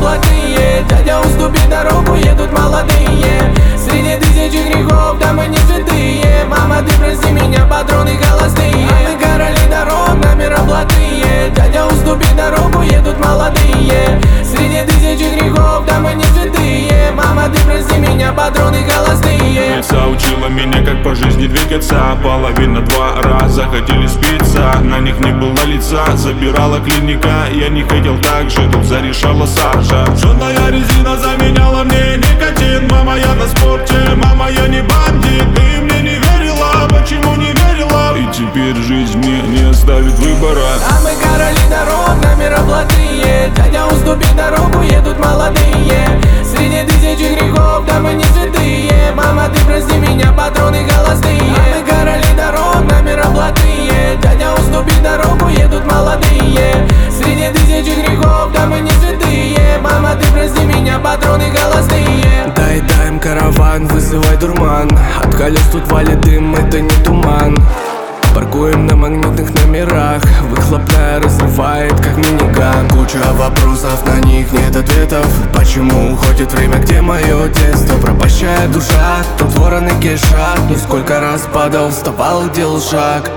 блатные. Дядя, уступи дорогу, едут молодые. Среди тысячи грехов, да мы не святые. Мама, ты прости меня, патроны холостые. А мы короли дорог, намера блатные. Дядя, уступи дорогу, едут молодые. Среди тысячи грехов, да мы не святые. Мама, ты прости меня, патроны холостые. Отца учила меня, как по жизни двигаться. Половина 2 раза хотели спиться, на них не было лица. Забирала клиника, я не хотел так же, тут зарешала Саша. Жжёная резина заменяла мне никотин. Мама, я на спорте, мама, я не бандит. Ты мне не верила, почему не верила? И теперь жизнь мне не оставит выбора. А мы короли дорог, намера блатные. Дядя, уступи дорогу, едут молодые. Среди тысячи грехов, да мы не святые. Мама, ты прости меня, патроны холостые. А мы короли дорог, намера блатные. Дядя, уступи дорогу, едут молодые. Среди тысячи грехов, да мы не святые. Мама, ты прости меня, патроны холостые. Дай им караван, вызывай дурман. От колес тут валит дым, это не туман. Паркуем на магнитных номерах. Выхлопная разрывает, как миниган. Куча вопросов, на них нет ответов. Почему уходит время, где мое детство? Пропащая душа, тут вороны кишат. Ну сколько раз падал, вставал, делал шаг.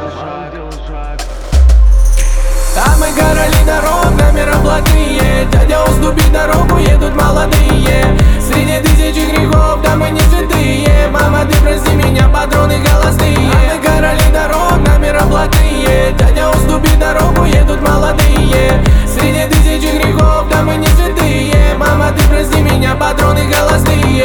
А мы короли дорог, намера блатные. Дядя, уступи дорогу, едут молодые. Среди тысячи грехов, да мы не святые. Мама, ты прости меня, патроны холостые. А мы короли дорог, намера блатные. Дядя, уступи дорогу, едут молодые. Среди тысячи грехов, да мы не святые. Мама, ты прости меня, патроны холостые.